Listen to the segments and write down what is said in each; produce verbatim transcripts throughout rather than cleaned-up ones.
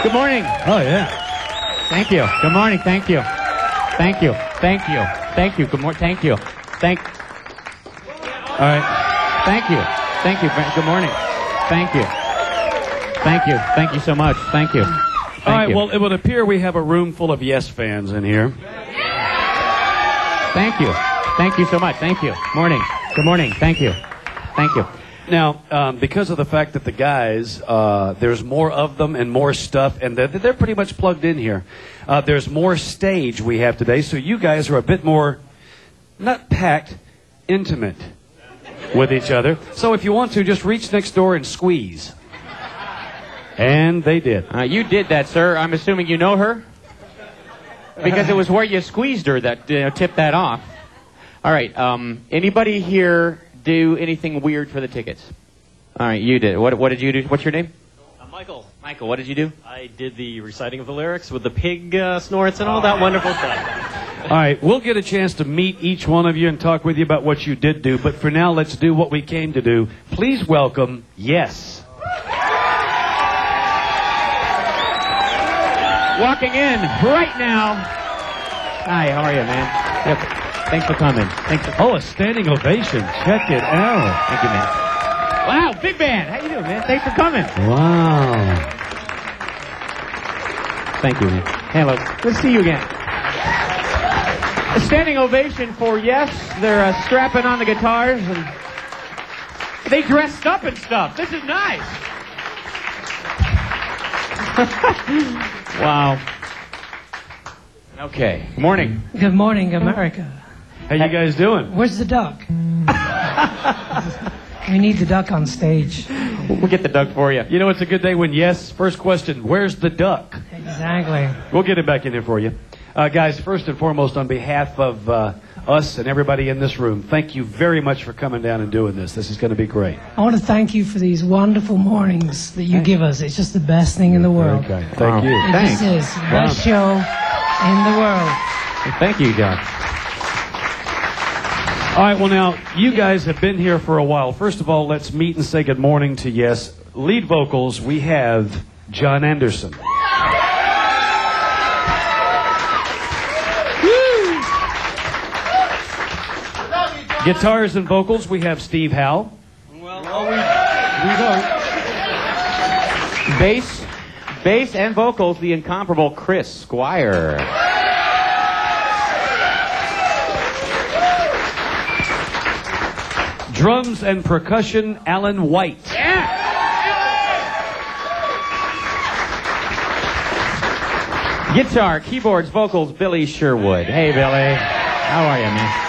Good morning. Oh, yeah. Thank you. Good morning. Thank you. Thank you. Thank you. Thank you. Good morning. Thank you. Thank. All right. Thank you. Thank you. Good morning. Thank you. Thank you. Thank you so much. Thank you. Thank All right, you. well, it would appear we have a room full of Yes fans in here. Thank you. Thank you so much. Thank you. Morning. Good morning. Thank you. Thank you. Now, um, because of the fact that the guys, uh, there's more of them and more stuff, and they're, they're pretty much plugged in here. Uh, there's more stage we have today, so you guys are a bit more, not packed, intimate with each other. So if you want to, just reach next door and squeeze. And they did. Uh, you did that, sir. I'm assuming you know her? Because it was where you squeezed her that uh, tipped that off. All right. Um, anybody here do anything weird for the tickets? All right, you did. What, what did you do? What's your name? Uh, Michael. Michael, what did you do? I did the reciting of the lyrics with the pig uh, snorts and all that wonderful stuff. All right, we'll get a chance to meet each one of you and talk with you about what you did do. But for now, let's do what we came to do. Please welcome Yes. Walking in right now. Hi, how are you, man? Yep. Thanks for coming. Thanks for Oh, a standing ovation. Check it out. Thank you, man. Wow, big band. How you doing, man? Thanks for coming. Wow. Thank you, man. Hello. Good to see you again. A standing ovation for Yes. They're uh, strapping on the guitars and they dressed up and stuff. This is nice. Wow. Okay. Morning. Good morning, America. How you guys doing? Where's the duck? We need the duck on stage. We'll get the duck for you. You know, it's a good day when Yes. First question, where's the duck? Exactly. We'll get it back in here for you. Uh, guys, first and foremost, on behalf of uh, us and everybody in this room, thank you very much for coming down and doing this. This is going to be great. I want to thank you for these wonderful mornings that you give us. It's just the best thing in the world. Okay. Thank Oh. you. It Thanks. just is. Best show in the world. Thank you, Doc. All right, well, now, you guys have been here for a while. First of all, let's meet and say good morning to Yes. Lead vocals, we have John Anderson. Guitars and vocals, we have Steve Howe. Well, no, we, we don't. Bass, bass and vocals, the incomparable Chris Squire. Drums and percussion, Alan White. Yeah. Guitar, keyboards, vocals, Billy Sherwood. Hey, Billy. How are you, man?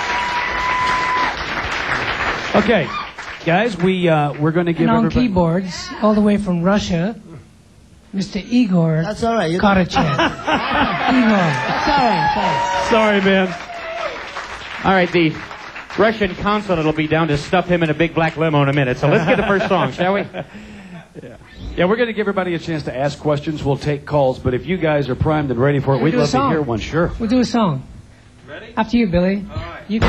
Okay, guys, we, uh, we're going to give And on everybody... keyboards, all the way from Russia, Mister Igor That's all right. You Karachev. Igor. That's all right. Sorry. Sorry, man. All right, the Russian consulate will be down to stuff him in a big black limo in a minute. So let's get the first song, shall we? Yeah, yeah, we're going to give everybody a chance to ask questions. We'll take calls, but if you guys are primed and ready for it, We'll we'd do a love to song. hear one. Sure. We'll do a song. Ready? After you, Billy. All right. You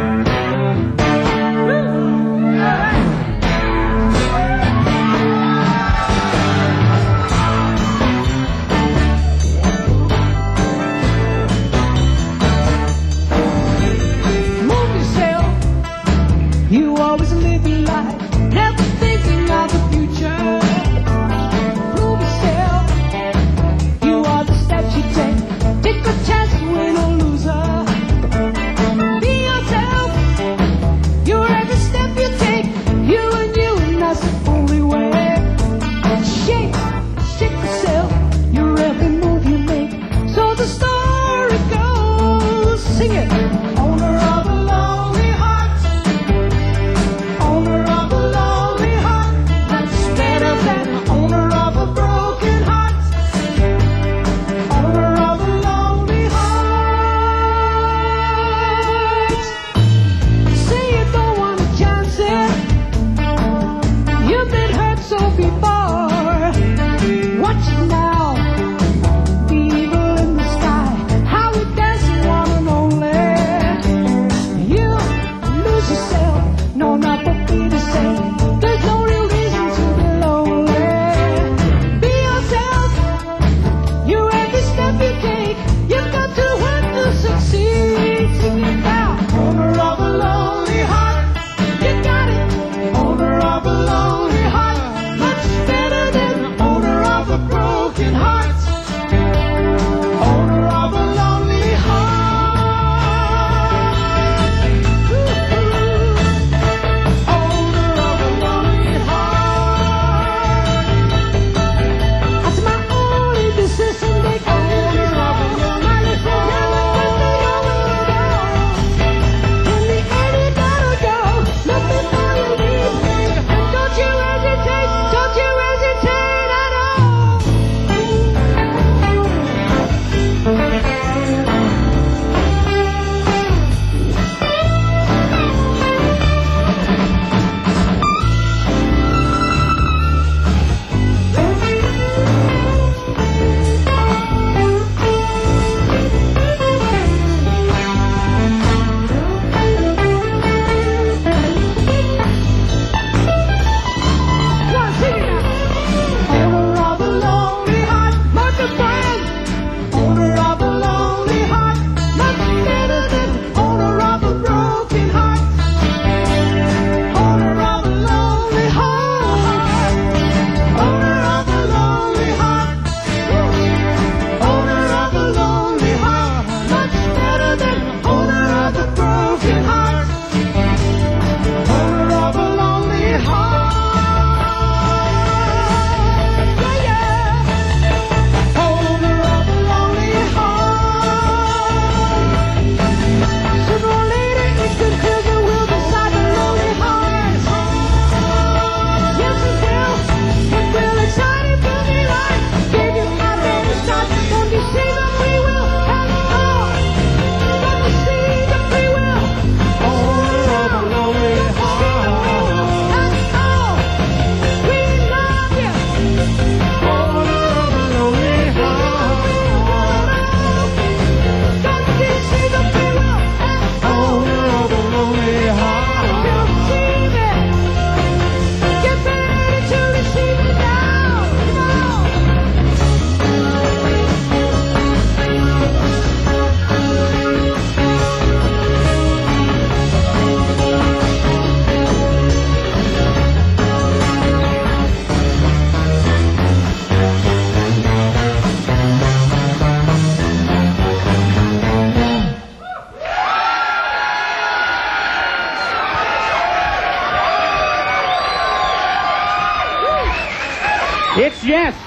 Move yourself. You always live your life, never thinking of the future. Prove yourself. You are the steps you take. Take a chance to win or loser. Be yourself.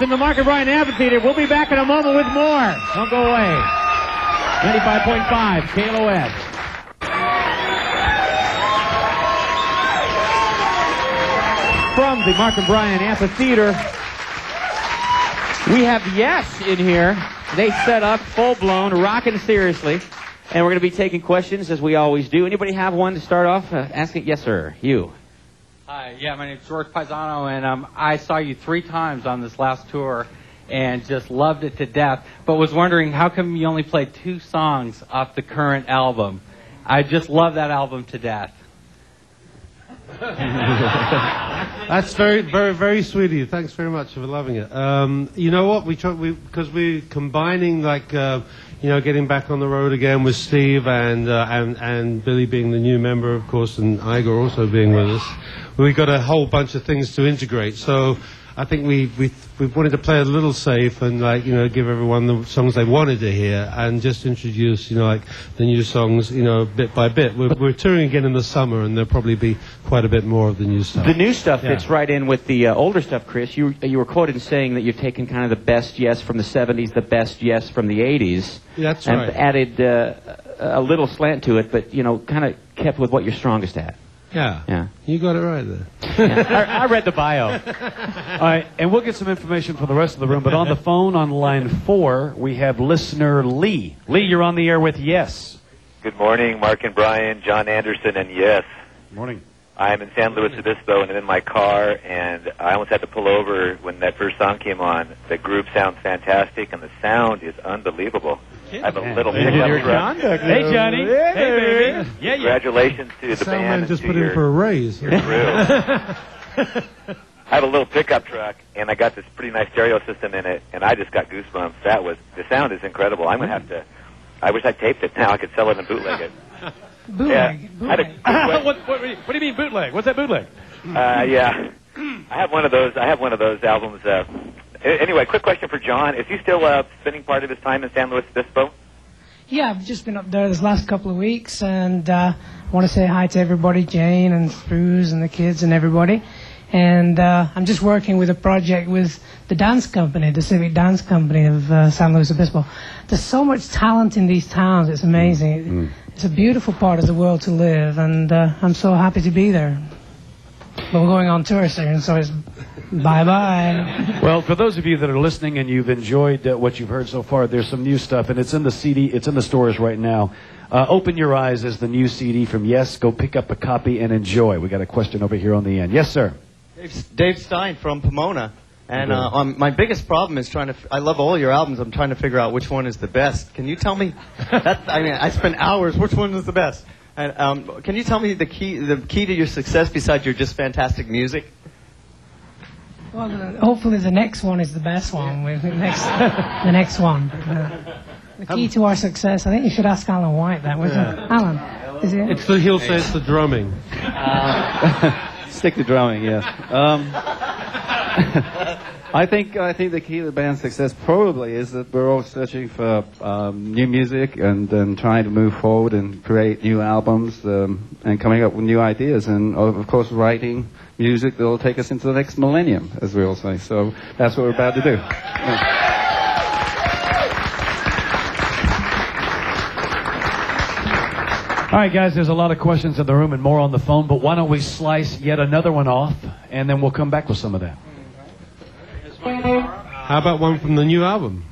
in the Mark and Brian Amphitheater. We'll be back in a moment with more. Don't go away. ninety-five point five K L O S. From the Mark and Brian Amphitheater, we have Yes in here. They set up full-blown, rocking seriously. And we're going to be taking questions, as we always do. Anybody have one to start off? Uh, ask it. Yes, sir. You. Hi, yeah, my name's George Paisano, and um, I saw you three times on this last tour and just loved it to death, but was wondering how come you only played two songs off the current album? I just love that album to death. That's very, very, very sweet of you. Thanks very much for loving it. Um, you know what? We try, we because we're combining, like, uh, you know, getting back on the road again with Steve and uh, and and Billy being the new member, of course, and Igor also being with us. We got a whole bunch of things to integrate. So I think we we we wanted to play a little safe and, like, you know, give everyone the songs they wanted to hear and just introduce, you know, like the new songs, you know, bit by bit. We're, we're touring again in the summer, and there'll probably be quite a bit more of the new stuff. The new stuff Yeah. fits right in with the uh, older stuff, Chris. You you were quoted saying that you've taken kind of the best Yes from the seventies, the best Yes from the eighties. That's and right. added uh, a little slant to it, but, you know, kind of kept with what you're strongest at. Yeah. Yeah. You got it right there. Yeah. I, I read the bio. All right, and we'll get some information for the rest of the room. But on the phone, on line four, we have listener Lee. Lee, you're on the air with Yes. Good morning, Mark and Brian, John Anderson, and Yes. Morning. I'm in San Luis Obispo, and I'm in my car, and I almost had to pull over when that first song came on. The group sounds fantastic, and the sound is unbelievable. I have a little Hey, pickup you're truck. Hey, Johnny. Hey, baby. Yeah, yeah. Congratulations to the Sound band. man and just to put your in for a raise. your crew. I have a little pickup truck, and I got this pretty nice stereo system in it, and I just got goosebumps. That was, the sound is incredible. I'm going to have to, I wish I taped it now. I could sell it and bootleg it. Bootleg. Yeah. I had a Bootleg. quick what, what, what do you mean bootleg? What's that bootleg? Uh, yeah, I have one of those. I have one of those albums. Uh, a- anyway, quick question for John: is he still uh, spending part of his time in San Luis Obispo? Yeah, I've just been up there this last couple of weeks, and uh, I want to say hi to everybody, Jane and Spruce and the kids and everybody. And uh, I'm just working with a project with the dance company, the Civic Dance Company of uh, San Luis Obispo. There's so much talent in these towns; it's amazing. Mm. It's a beautiful part of the world to live, and uh, I'm so happy to be there. But we're going on tour soon, so it's bye-bye. Well, for those of you that are listening and you've enjoyed uh, what you've heard so far, there's some new stuff, and it's in the C D, it's in the stores right now. Uh, Open Your Eyes is the new C D from Yes. Go pick up a copy and enjoy. We got a question over here on the end. Yes, sir. Dave, Dave Stein from Pomona. And Okay. uh, um, my biggest problem is trying to, f- I love all your albums, I'm trying to figure out which one is the best. Can you tell me, that, I mean, I spent hours, which one is the best? And um, can you tell me the key, the key to your success besides your just fantastic music? Well, uh, hopefully the next one is the best one. We- The next, the next one. Uh, the key to our success, I think you should ask Alan White that, wasn't it? Alan, is it? It's the, he'll say it's the drumming. Stick to drumming, yes. Um, I think I think the key to the band's success probably is that we're all searching for um, new music and then trying to move forward and create new albums um, and coming up with new ideas and of course writing music that will take us into the next millennium, as we all say. So that's what we're about to do. Yeah. All right, guys, there's a lot of questions in the room and more on the phone, but why don't we slice yet another one off, and then we'll come back with some of that. How about one from the new album?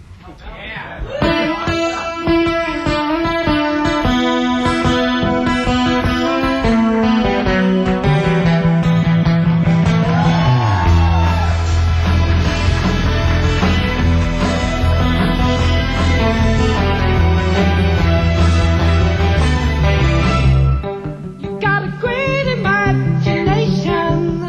You got a great imagination.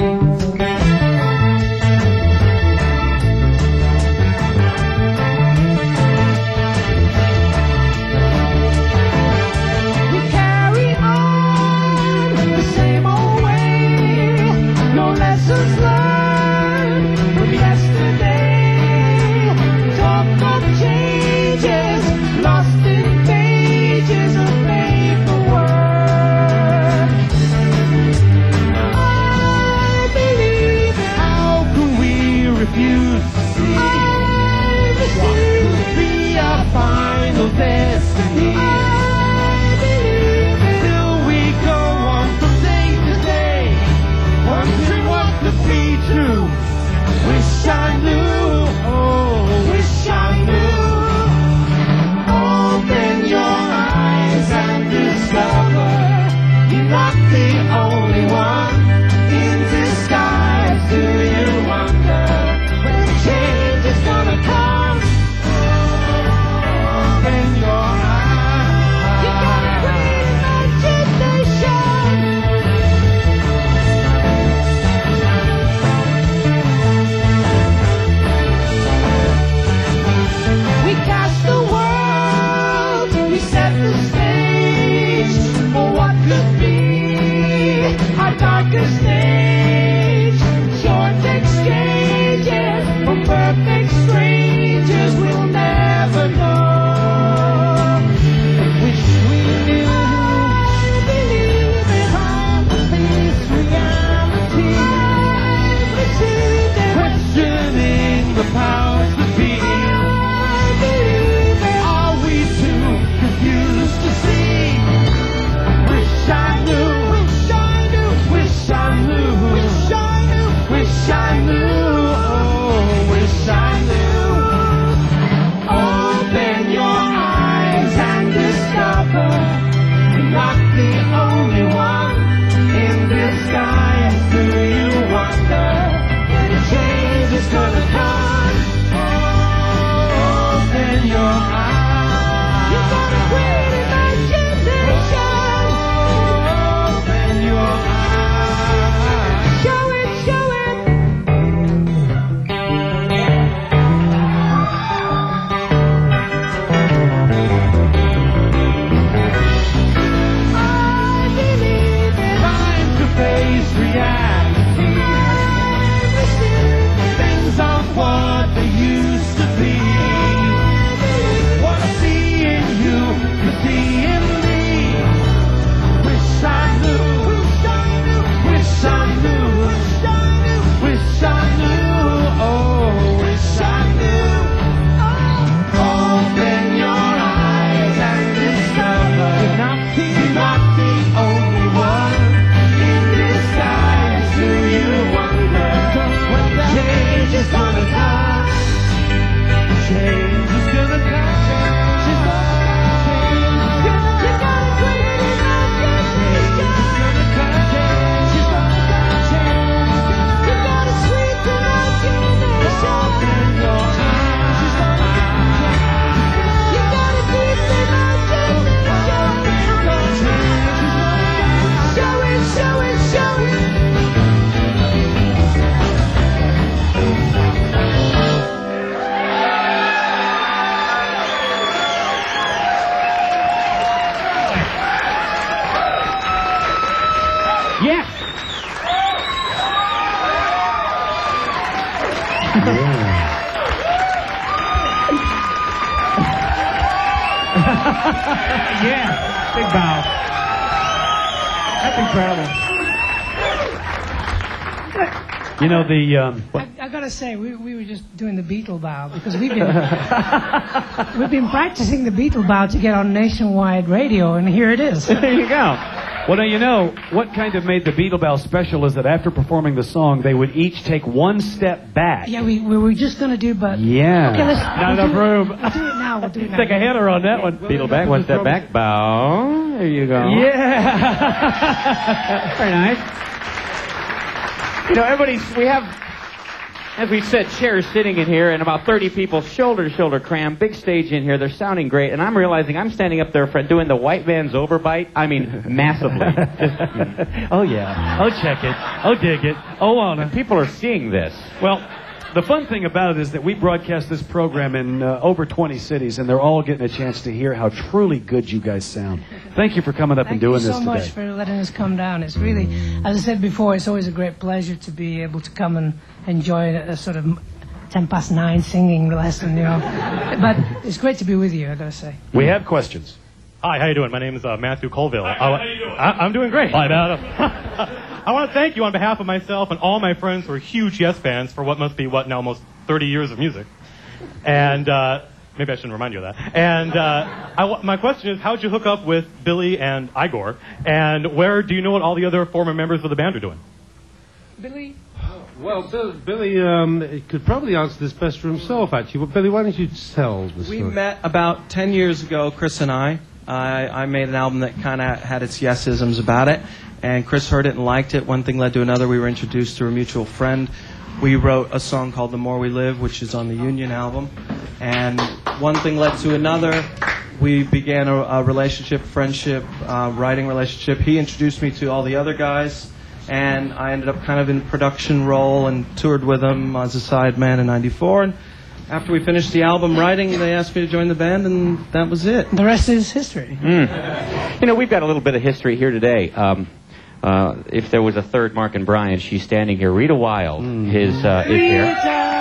the powers that be. Are we too confused to see? Wish I knew, wish I knew, wish I knew, wish I knew, wish I knew, oh, wish I knew. Open your eyes and discover you're not the only one in disguise. Do you wonder when change is gonna come? Open your eyes. You got a great imagination. Open your eyes. Show it, show it. I believe in time to face reality. Things aren't what they used to be. What I see in you could be in me. Wish I knew, wish I knew, wish I knew, wish I knew, oh, wish I knew. Open your eyes and discover you're not the, you're not the only one in disguise. Do you wonder when change is gonna come? Change is gonna come. She's gonna come. You got a great imagination. Change is gonna come. She's gonna come. You got a sweet imagination. Open your eyes. She's gonna come. You got a deep imagination. Show it, show it, show it. Yes. Yeah. Big bow. That's incredible. You know, the. Um, I, I gotta say, we, we were just doing the Beatle bow because we've been we've been practicing the Beatle bow to get on nationwide radio, and here it is. There you go. well, now, you know, what kind of made the Beatle Bow special is that after performing the song, they would each take one step back. Yeah, we, we were just gonna do, but Yeah. okay, let's Not we'll enough do it- room. We'll do it now. We'll do it now. Take a hitter on that one. Beetle back, one step back, bow. There you go. Yeah. Very nice. You know, everybody's, we have, as we said, chairs sitting in here, and about thirty people, shoulder to shoulder cram, big stage in here. They're sounding great, and I'm realizing I'm standing up there for, doing the white man's overbite. I mean, massively. Oh, yeah. Oh, check it. Oh, dig it. Oh, wanna. People are seeing this. Well, the fun thing about it is that we broadcast this program in uh, over twenty cities, and they're all getting a chance to hear how truly good you guys sound. Thank you for coming up Thank and doing you this so today. much for letting us come down. It's really, as I said before, it's always a great pleasure to be able to come and enjoy a, a sort of ten past nine singing lesson, you know. But it's great to be with you, I gotta say. We have questions. Hi, how you doing? My name is uh, Matthew Colville. Hi, how you doing? I, I'm doing great. Hi, Adam. I want to thank you on behalf of myself and all my friends who are huge Yes fans for what must be, what, now almost thirty years of music. And uh, maybe I shouldn't remind you of that. And uh, I w- my question is, how'd you hook up with Billy and Igor? And where do you know what all the other former members of the band are doing? Billy? Well, Bill, Billy um, could probably answer this best for himself, actually. But Billy, why don't you tell the We story? met about ten years ago, Chris and I. I, I made an album that kind of had its yes-isms about it, and Chris heard it and liked it. One thing led to another. We were introduced to a mutual friend. We wrote a song called The More We Live, which is on the Union album. And one thing led to another. We began a, a relationship, friendship, uh, writing relationship. He introduced me to all the other guys, and I ended up kind of in a production role and toured with him as a sideman in ninety-four. And after we finished the album writing, they asked me to join the band, and that was it. The rest is history. Mm. You know, we've got a little bit of history here today. Um, uh, if there was a third Mark and Brian, she's standing here. Rita Wilde is, uh, is here.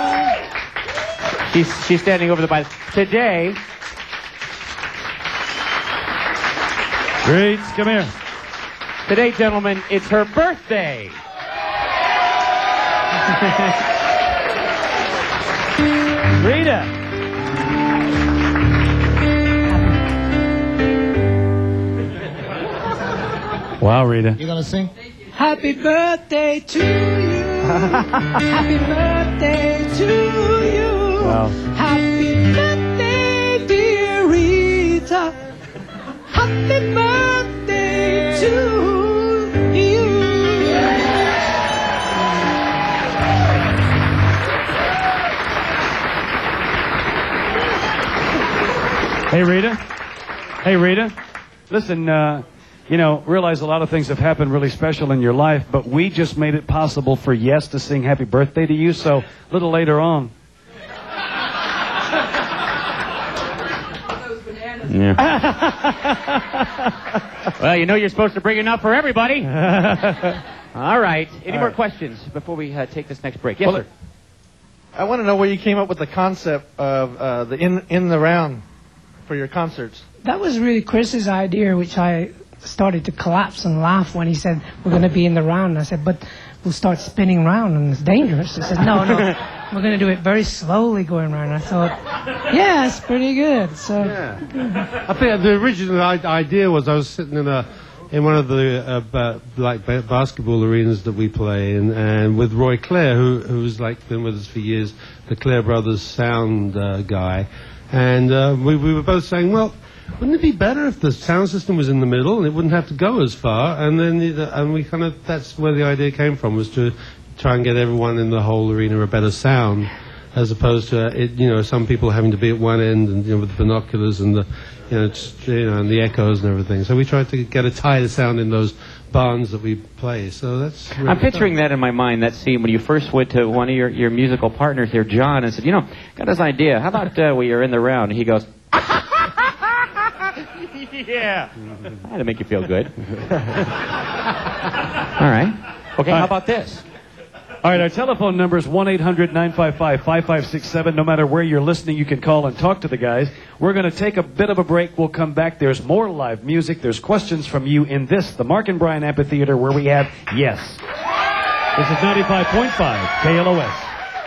She's, she's standing over the by today. Great, come here. Today, gentlemen, it's her birthday. Wow, Rita. You gonna sing? Happy birthday to you. Happy birthday to you. Wow. Happy birthday, dear Rita. Happy birthday to you. Hey, Rita. Hey, Rita. Listen, uh, you know, realize a lot of things have happened really special in your life, but we just made it possible for Yes to sing happy birthday to you, so a little later on. Yeah. Well, you know you're supposed to bring enough for everybody. All right. Any All more right. questions before we uh, take this next break? Yes, Well, sir. I want to know where you came up with the concept of uh, the in in the round for your concerts. That was really Chris's idea, which I started to collapse and laugh when he said, we're going to be in the round. And I said, but we'll start spinning round and it's dangerous. He said, no, no, we're going to do it very slowly going round. I thought, yeah, it's pretty good. So, I think the original I- idea was I was sitting in a in one of the uh, ba- like ba- basketball arenas that we play in, and with Roy Clare, who who's like been with us for years, the Clare Brothers sound uh, guy, and uh, we we were both saying, well, wouldn't it be better if the sound system was in the middle and it wouldn't have to go as far? And then it, uh, and we kind of that's where the idea came from, was to try and get everyone in the whole arena a better sound, as opposed to uh, it, you know, some people having to be at one end and you know with the binoculars and the you know, it's, you know and the echoes and everything. So we tried to get a tighter sound in those barns that we play. So that's really I'm picturing fun. that in my mind, that scene when you first went to one of your, your musical partners here, John, and said, you know, got this idea. How about uh, we are in the round? And he goes, yeah. That'll make you feel good. All right. Okay, how about this? All right, our telephone number is one eight hundred nine five five five five six seven. No matter where you're listening, you can call and talk to the guys. We're going to take a bit of a break. We'll come back. There's more live music. There's questions from you in this, the Mark and Brian Amphitheater, where we have Yes. This is ninety-five point five K L O S.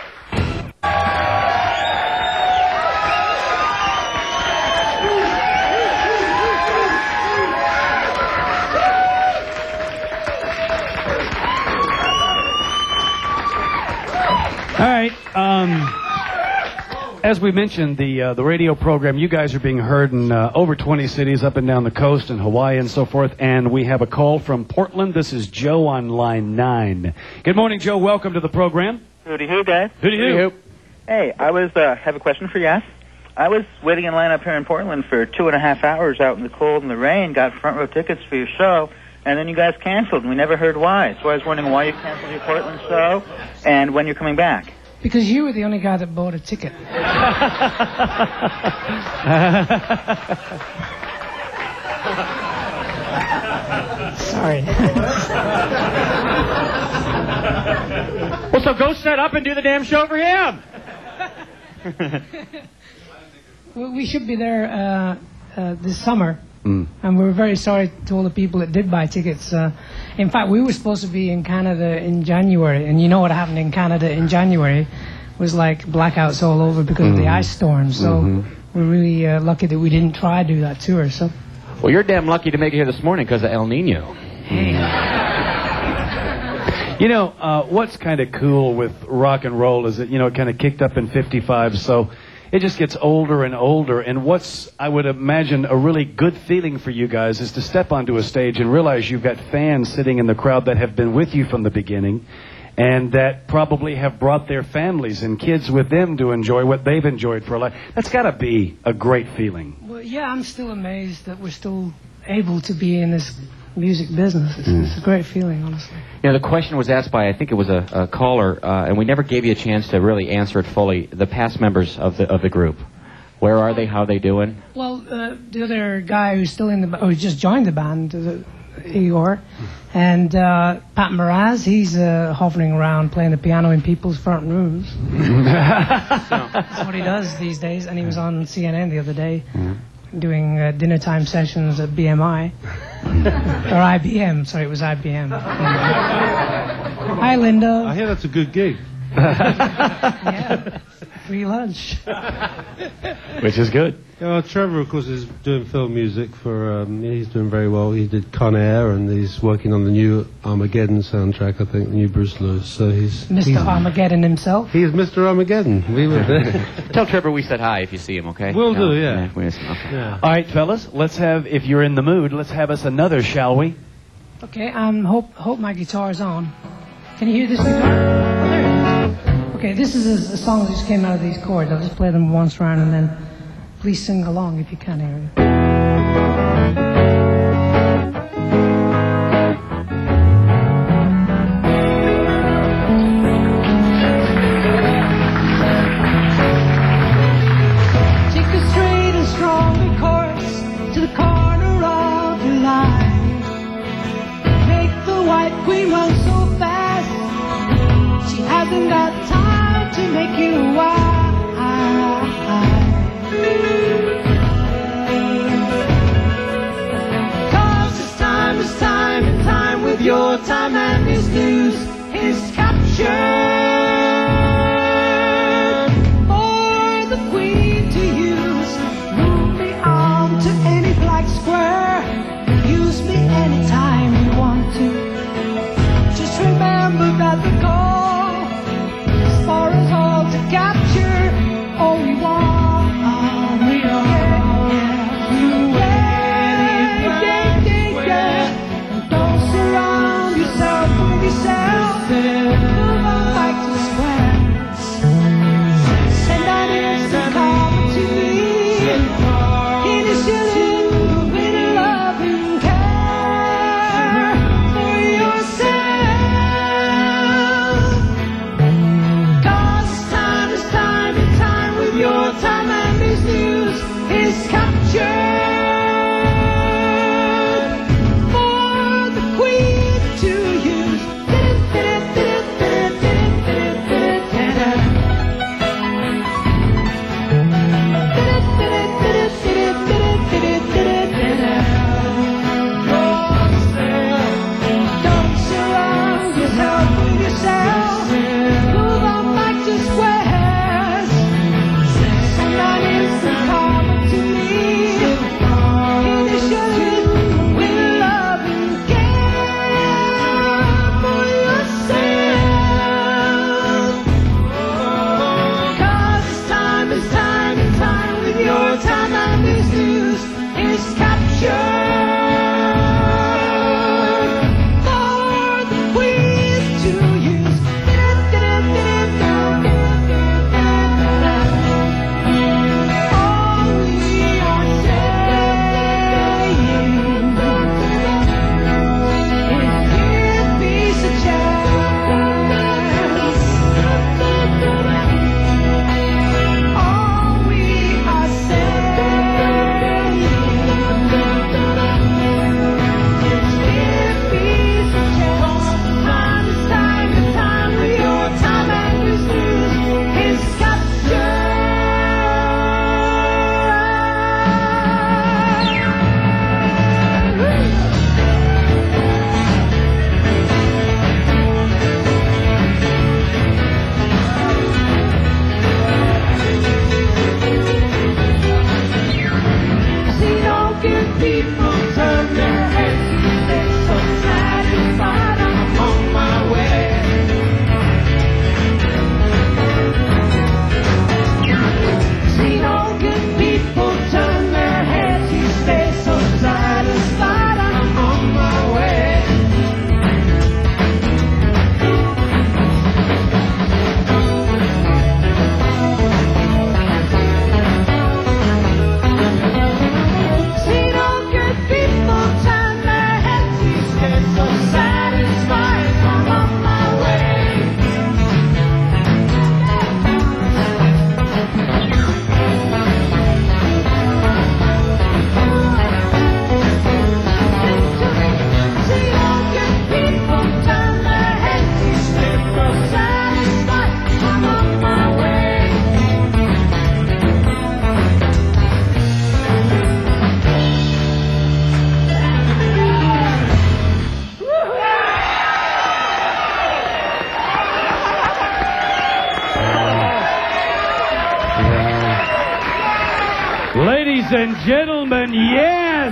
All right. Um, as we mentioned, the uh, the radio program, you guys are being heard in uh, over twenty cities up and down the coast and Hawaii and so forth. And we have a call from Portland. This is Joe on line nine. Good morning, Joe. Welcome to the program. Hooty hoo, guys. Hooty hoo. Hey, I was uh, have a question for Yes. I was waiting in line up here in Portland for two and a half hours out in the cold and the rain, got front row tickets for your show, and then you guys canceled, and we never heard why. So I was wondering why you canceled your Portland show and when you're coming back. because you were the only guy that bought a ticket. Sorry. Well, so go set up and do the damn show for him. Well, we should be there uh, uh, this summer. Mm. And we were very sorry to all the people that did buy tickets. Uh, in fact, we were supposed to be in Canada in January, and you know what happened in Canada in January? It was like blackouts all over because of the ice storm. So Mhm. we're really uh, lucky that we didn't try to do that tour. So Well, you're damn lucky to make it here this morning because of El Nino. You know, uh, what's kind of cool with rock and roll is that, you know, it kind of kicked up in fifty-five, so it just gets older and older. And what's, I would imagine, a really good feeling for you guys is to step onto a stage and realize you've got fans sitting in the crowd that have been with you from the beginning and that probably have brought their families and kids with them to enjoy what they've enjoyed for a life. That's got to be a great feeling. well, yeah, I'm still amazed that we're still able to be in this music business. It's, it's a great feeling, honestly. You know, the question was asked by, I think it was a, a caller, uh, and we never gave you a chance to really answer it fully. The past members of the of the group, where are they? How are they doing? Well, uh, the other guy who's still in the, or who just joined the band, uh, Igor, and uh, Pat Mraz, he's uh, hovering around playing the piano in people's front rooms. That's what he does these days, and he was on C N N the other day doing uh, dinner time sessions at B M I. Or I B M, sorry, it was I B M. Hi, Linda. I hear that's a good gig. Yeah. free lunch. Which is good. Yeah, well, Trevor, of course, is doing film music for. Um, he's doing very well. He did Con Air, and he's working on the new Armageddon soundtrack. I think the new Bruce Lewis. So he's Mister he's, Armageddon himself. He is Mister Armageddon. We were there. Tell Trevor we said hi if you see him, okay? Will No, do, yeah. we miss him, okay. Yeah. All right, fellas, let's have, if you're in the mood, let's have us another, shall we? Okay, um, hope hope my guitar's on. Can you hear this guitar? Oh, there it is. Okay, this is a, a song that just came out of these chords. I'll just play them once round and then please sing along if you can hear it. Take a straight and strong course to the corner of your line. Make the white queen run so fast, she hasn't got time to make you wild. Cause it's time, it's time, and time with your time and his news is captured. For the queen to use, move me on to any black square. Use me anytime you want to. Just remember that the goal is for us all to capture all we want. We are, you yeah, yeah, yeah, yeah. And don't surround yourself with yourself. Move on. Ladies and gentlemen, yes!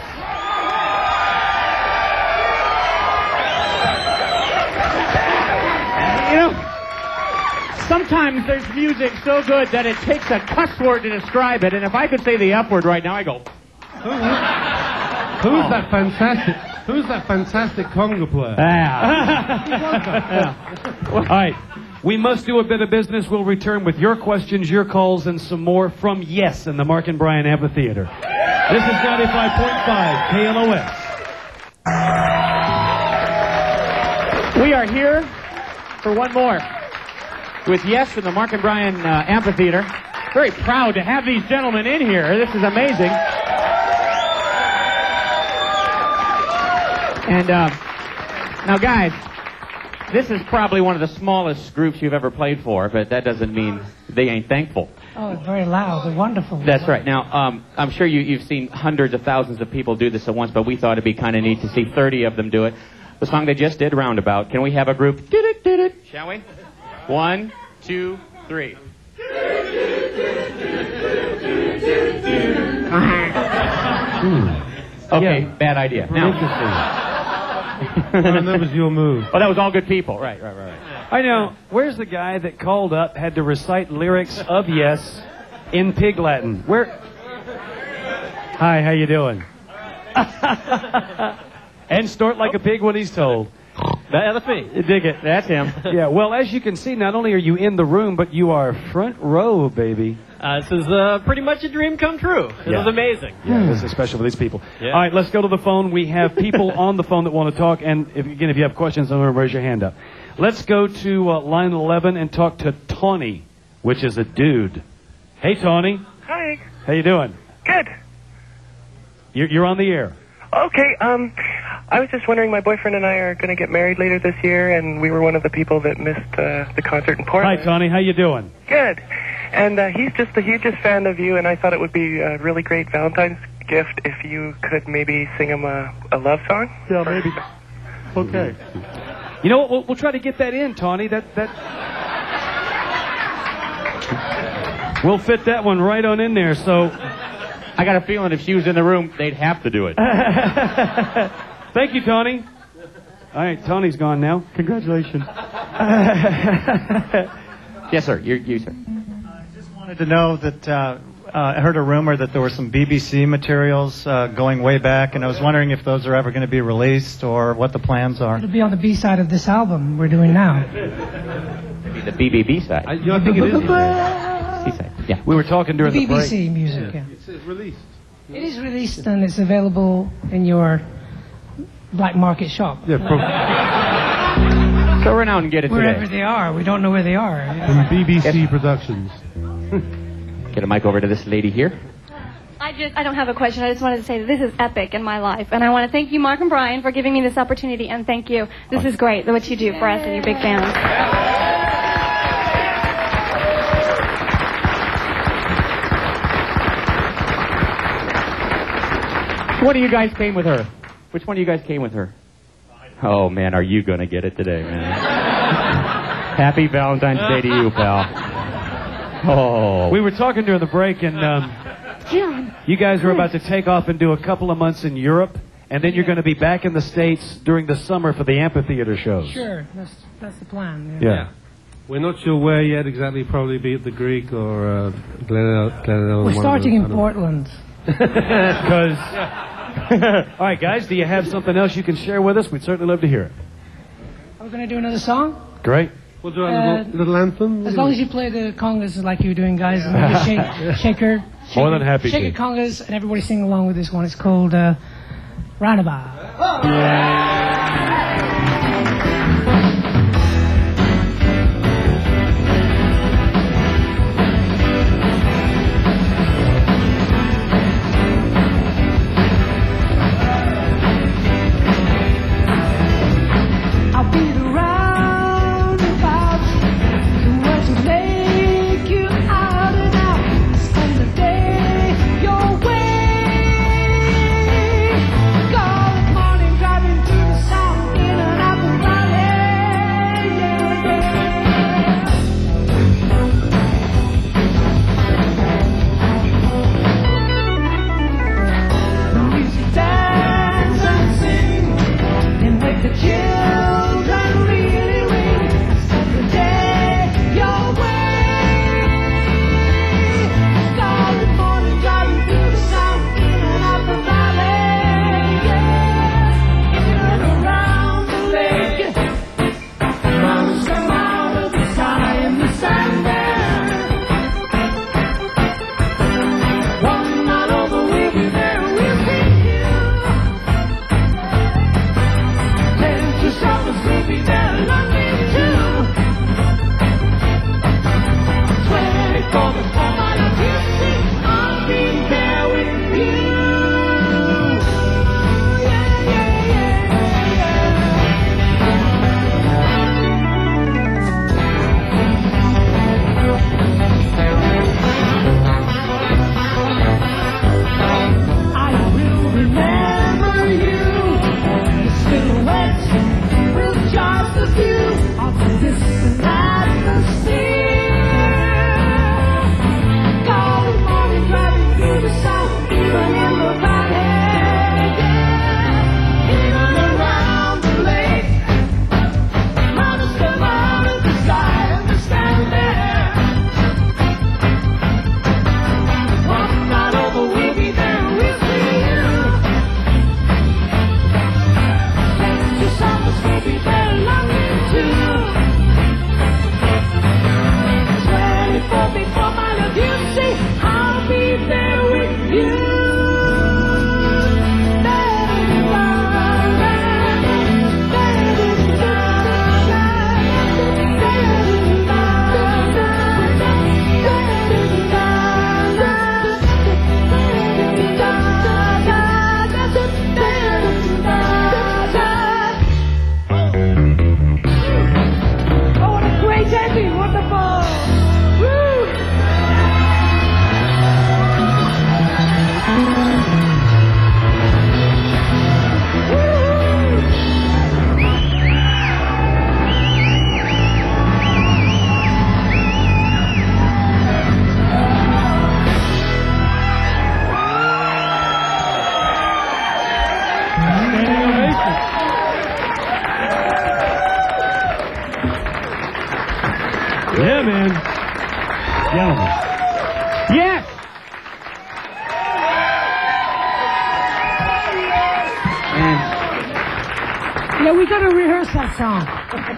You know, sometimes there's music so good that it takes a cuss word to describe it, and if I could say the F word right now, I go... Who's that fantastic? Who's that fantastic conga player? Yeah. All right. We must do a bit of business. We'll return with your questions, your calls, and some more from Yes in the Mark and Brian Amphitheater. This is ninety-five point five K L O S. We are here for one more with Yes in the Mark and Brian uh, Amphitheater. Very proud to have these gentlemen in here. This is amazing. And uh, now, guys, this is probably one of the smallest groups you've ever played for, but that doesn't mean they ain't thankful. Oh, it's very loud and wonderful. That's right. Now, um, I'm sure you, you've seen hundreds of thousands of people do this at once, but we thought it'd be kind of neat to see thirty of them do it. The song they just did, Roundabout. Can we have a group? Did it, did it. Shall we? One, two, three. Okay, Yeah. bad idea. Now, Oh, that was your move. oh, that was all good people. Right, right, right, right. I know. Where's the guy that called up, had to recite lyrics of Yes in Pig Latin? Where? Hi, how you doing? And snort like a pig when he's told. That, that's me. You dig it? That's him. Yeah, well, as you can see, not only are you in the room, but you are front row, baby. Uh, this is uh, pretty much a dream come true. This Yeah. is amazing. Yeah, this is special for these people. Yeah. All right, let's go to the phone. We have people on the phone that want to talk, and if, again, if you have questions, I'm going to raise your hand up. Let's go to uh, line eleven and talk to Tawny, which is a dude. Hey, Tawny. Hi. How you doing? Good. You're, you're on the air. Okay, um, I was just wondering, my boyfriend and I are going to get married later this year, and we were one of the people that missed uh, the concert in Portland. Hi, Tawny. How you doing? Good. And uh, he's just the hugest fan of you, and I thought it would be a really great Valentine's gift if you could maybe sing him a, a love song. Yeah, maybe. Okay. You know what? We'll, we'll try to get that in, Tawny. That that. We'll fit that one right on in there. So. I got a feeling if she was in the room, they'd have to do it. Thank you, Tawny. All right, Tawny's gone now. Congratulations. Yes, sir. You, you sir. Wanted to know that uh, uh, I heard a rumor that there were some B B C materials uh, going way back, and I was wondering if those are ever going to be released or what the plans are. It'll be on the B side of this album we're doing now. Maybe the B B B side. I, you know, I think it is. C side. Yeah. We were talking during B B C the break. music, yeah. It's, it's released. It is released and it's available in your black market shop. Yeah, from, So run out and get it Wherever today. they are. We don't know where they are. from B B C Productions. Get a mic over to this lady here. I just I don't have a question. I just wanted to say that this is epic in my life, and I want to thank you, Mark and Brian, for giving me this opportunity. And thank you. This is great. What you do for us and your big fans. What of you guys came with her? Which one of you guys came with her? Oh, man, are you going to get it today, man? Happy Valentine's Day to you, pal. Oh. We were talking during the break, and um, you guys are about to take off and do a couple of months in Europe, and then you're going to be back in the States during the summer for the amphitheater shows. Sure, that's that's the plan. Yeah. Yeah. We're not sure where yet exactly. Probably be at the Greek or uh, Glen Glen We're starting in Portland. Because, all right, guys, do you have something else you can share with us? We'd certainly love to hear it. Are we going to do another song? Great. We'll do a Uh, little, little anthem. As long as you play the congas like you were doing, guys, and maybe shake, shaker, shaker, More than happy shaker to. congas, and everybody sing along with this one. It's called uh, Roundabout. I'll be the roundabout, the one to make you out and out. Spend the day your way. Call the morning, driving to the Yeah, we got to rehearse that song.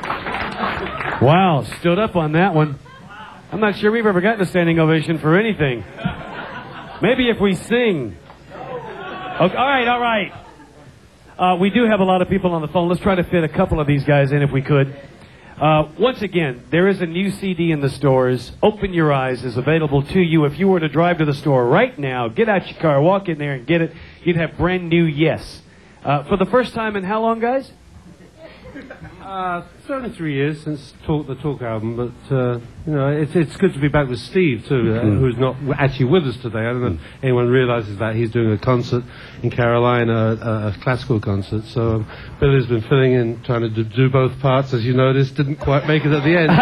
Wow, stood up on that one. I'm not sure we've ever gotten a standing ovation for anything. Maybe if we sing. Okay, all right, all right. Uh, we do have a lot of people on the phone. Let's try to fit a couple of these guys in if we could. Uh, once again, there is a new C D in the stores. Open Your Eyes is available to you. If you were to drive to the store right now, get out your car, walk in there and get it, you'd have brand new Yes. Uh, for the first time in how long, guys? Uh, it's only three years since talk, the Talk album, but uh, you know, it's it's good to be back with Steve too, uh, Mm. who's not w- actually with us today. I don't know if anyone realizes that he's doing a concert in Carolina, a, a classical concert. So um, Billy's been filling in, trying to do, do both parts. As you noticed, didn't quite make it at the end.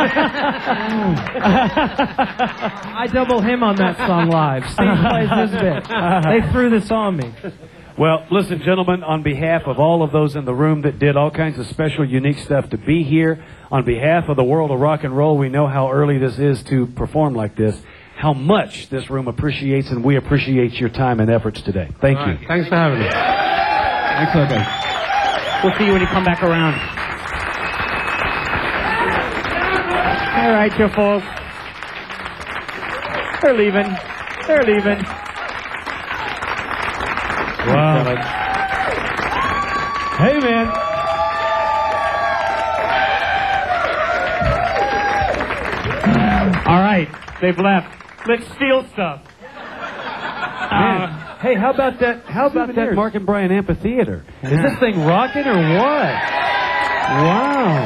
I double him on that song live. Steve plays his bit. They threw this on me. Well, listen, gentlemen, on behalf of all of those in the room that did all kinds of special, unique stuff to be here, on behalf of the world of rock and roll, we know how early this is to perform like this, how much this room appreciates, and we appreciate your time and efforts today. Thank All you. right, thanks for having me. Thanks, okay. We'll see you when you come back around. All right, you folks. They're leaving. They're leaving. Wow. Hey, man. All right, they've left. Let's steal stuff. Man. Hey, how about that? How about that Mark and Brian Amphitheater? Is this thing rocking or what? Wow.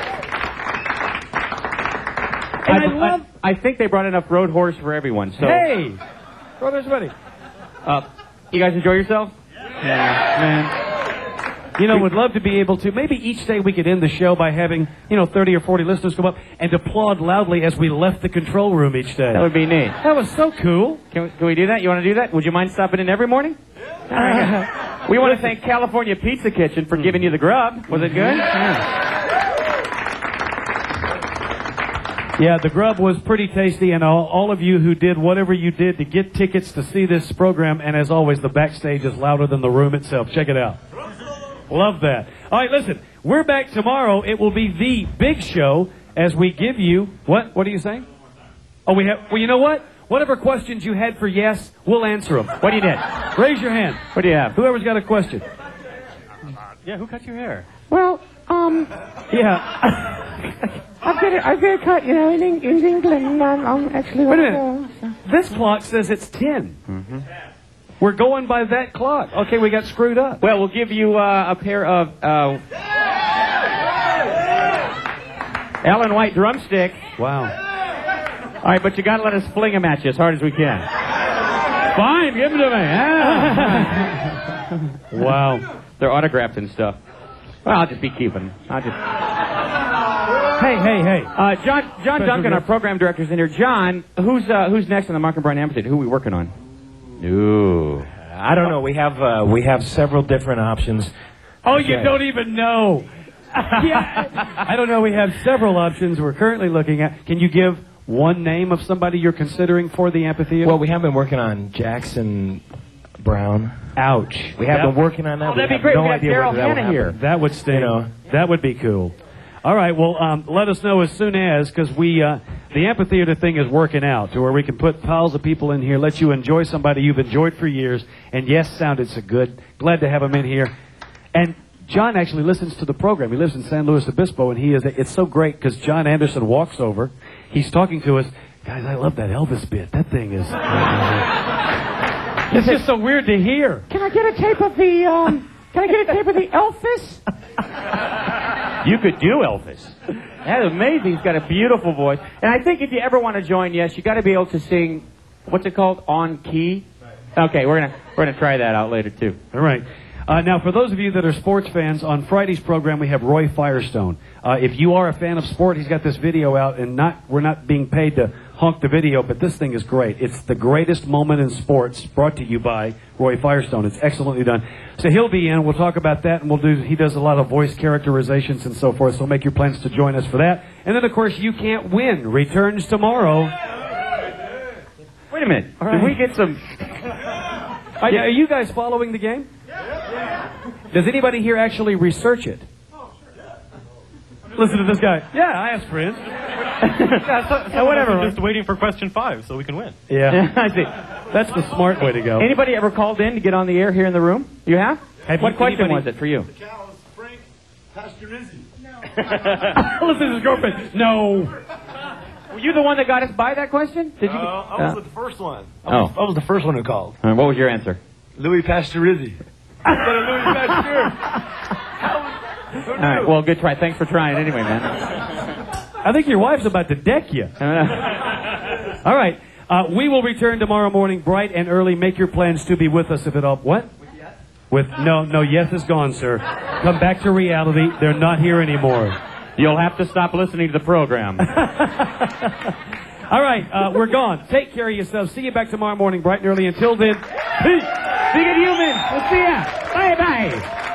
And I, love. I, I think they brought enough road horse for everyone. So. Hey, brothers, buddy. Uh, you guys enjoy yourself? Yeah, man. You know, would love to be able to. Maybe each day we could end the show by having, you know, thirty or forty listeners come up and applaud loudly as we left the control room each day. That would be neat. That was so cool. Can we, can we do that? You want to do that? Would you mind stopping in every morning? All right. We want to thank California Pizza Kitchen for giving you the grub. Was it good? Yeah. Yeah, the grub was pretty tasty, and all, all of you who did whatever you did to get tickets to see this program, and as always, the backstage is louder than the room itself. Check it out. Love that. All right, listen, we're back tomorrow. It will be the big show as we give you... What? What are you saying? Oh, we have... Well, you know what? Whatever questions you had for Yes, we'll answer them. What do you need? Raise your hand. What do you have? Whoever's got a question. Yeah, who cut your hair? Well, um, yeah. I've got it, I've got it cut, you know, in, in England. I'm, I'm actually... Wait a minute. So. This clock says it's ten. Mm-hmm. We're going by that clock. Okay, we got screwed up. Well, we'll give you uh, a pair of uh, Ellen White drumsticks. Wow. All right, but you got to let us fling them at you as hard as we can. Fine, give them to me. Ah. Wow. They're autographed and stuff. Well, I'll just be keeping them. I'll just... Hey, hey, hey. Uh, John John Duncan, our program director, is in here. John, who's uh, who's next on the Mark and Brian Amphitheater? Who are we working on? Ooh. I don't know. We have uh, we have several different options. Oh, you don't even know. Yeah. I don't know. We have several options we're currently looking at. Can you give one name of somebody you're considering for the amphitheater? Well, we have been working on Jackson Brown. Ouch. We have That- been working on that. Oh, we that'd be have great. no We got idea Daryl whether that would Hannah here. happen. That would stink. You know. That would be cool. All right, well, um, let us know as soon as, because we, uh, the amphitheater thing is working out to where we can put piles of people in here, let you enjoy somebody you've enjoyed for years, and Yes sounded so good. Glad to have him in here. And John actually listens to the program. He lives in San Luis Obispo, and he is, it's so great because John Anderson walks over. He's talking to us. Guys, I love that Elvis bit. That thing is... It's just so weird to hear. can I get a tape of the, um, can I get a tape of the Elvis? You could do Elvis. That's amazing. He's got a beautiful voice. And I think if you ever want to join Yes, you got to be able to sing, what's it called, on key? Okay, we're gonna we're gonna try that out later too. All right. Uh, now, for those of you that are sports fans, on Friday's program we have Roy Firestone. Uh, if you are a fan of sport, he's got this video out, and not we're not being paid to honk the video, but this thing is great. It's the greatest moment in sports, brought to you by Roy Firestone. It's excellently done. So he'll be in. We'll talk about that, and we'll do. He does a lot of voice characterizations and so forth. So make your plans to join us for that. And then, of course, You Can't Win returns tomorrow. Wait a minute. All Did right. we get some... Are, are you guys following the game? Does anybody here actually research it? Listen to this guy. Yeah, I asked friends. yeah, so, so whatever. We're just waiting for question five so we can win. Yeah. I see. That's the smart way to go. Anybody ever called in to get on the air here in the room? You have? Have what you- question anybody- was it for you? Listen to his girlfriend. No. Were you the one that got us by that question? Did you? Uh, I was the first one. I Oh. was, I was the first one who called. Uh, what was your answer? Louis Pasteurizi. But a Louis Pasteur. All right. Well, good try. Thanks for trying anyway, man. I think your wife's about to deck you. All right. Uh, we will return tomorrow morning bright and early. Make your plans to be with us if it all... What? With no, no, yes is gone, sir. Come back to reality. They're not here anymore. You'll have to stop listening to the program. All right, uh, we're gone. Take care of yourselves. See you back tomorrow morning bright and early. Until then, peace. See you, human. We'll see ya. Bye-bye.